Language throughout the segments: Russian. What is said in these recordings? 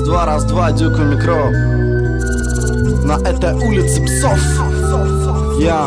Раз-два, Дюк у микро. На этой улице псов. Я.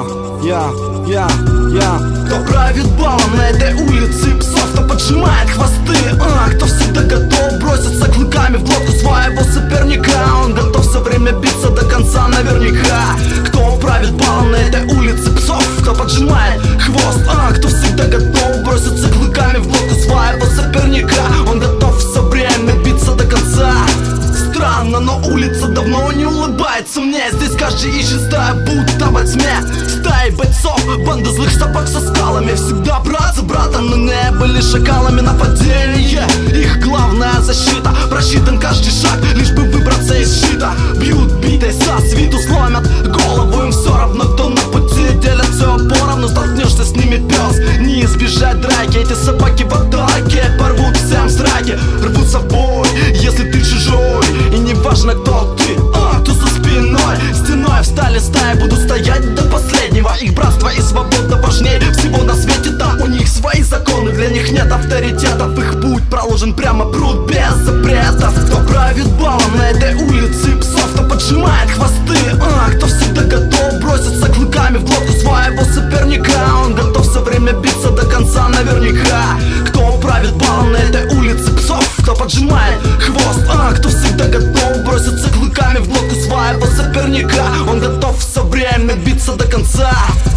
Кто правит балом на этой улице псов, кто поджимает хвосты, кто всегда готов броситься клыками в глотку своего соперника. Он готов все время биться до конца наверняка. Кто правит балом на этой улице псов, кто поджимает хвост, кто всегда готов броситься клыками в глотку своего соперника. Он готов все время биться до конца. Странно, но улица давно не улыбается мне. Здесь каждый ищет стаю, будто во тьме. Стаи бойцов, банды злых собак со скалами. Всегда брат за братом, но не были шакалами. Нападение, их главная защита. Просчитан каждый шаг, лишь бы выбраться из щита. Бьют битой со свиту, сломят голову. Им все равно, кто на пути, делят все поровну. Столкнешься с ними, пес, не избежать драки. Эти собаки в атаке, порвут всем сраки. Рвутся в бой, если ты чужой. И не важно, кто ты, кто за спиной. Стеной встали стаи, буду стоять до последнего. Их братство и свобода важнее всего на свете. Там у них свои законы, для них нет авторитетов. Их путь проложен прямо, пруд без запретов. Кто правит балом на этой улице псов, кто поджимает хвосты, кто всегда готов броситься клыками в глотку своего соперника. Он готов все время биться до конца наверняка. Кто правит балом на этой улице псов, кто поджимает хвост, кто всегда готов броситься клыками в глотку своего соперника. Он готов все время биться до конца.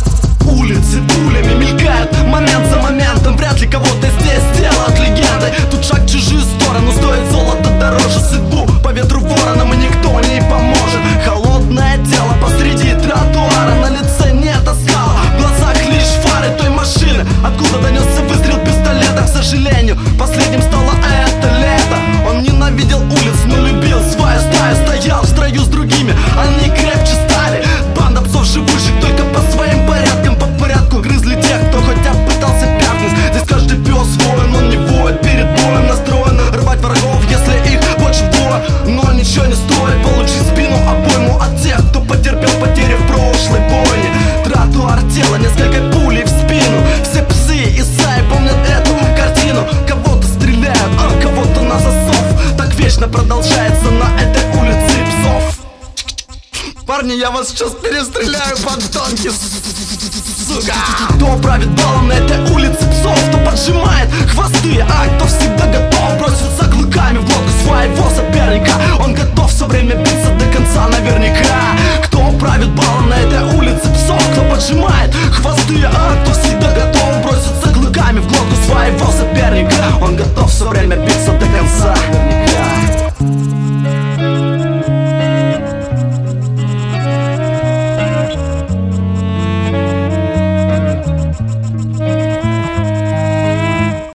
Улицы пулями мелькают момент за моментом. Вряд ли кого-то здесь сделают легендой. Тут шаг в чужую сторону стоит золото дороже. Судьбу по ветру вороном и никто не поможет. Холодное тело посреди тротуара. На лице нет оскала, в глазах лишь фары той машины, откуда донесся выстрел пистолета. К сожалению, последним стало это лето. Он ненавидел улиц, но любил свою стаю. Стоял в строю с другими, они крепче стали. Банда псов живущих только по своим порядкам. По порядку грызли тех, кто хотя бы пытался пятнуть. Здесь каждый пес воин, он не воет перед боем. Настроен рвать врагов, если их больше вдвое. Но ничего не стоит получить спину обойму от тех, кто потерпел потери в прошлой бойне. Тротуар тела, несколько пулей в спину. Все псы и стаи помнят эту картину. Кого-то стреляют, кого-то на засов. Так вечно продолжается на этой улице псов. Парни, я вас сейчас перестреляю, подонки, сука! Кто правит балом на этой улице псов, кто поджимает хвосты, кто всегда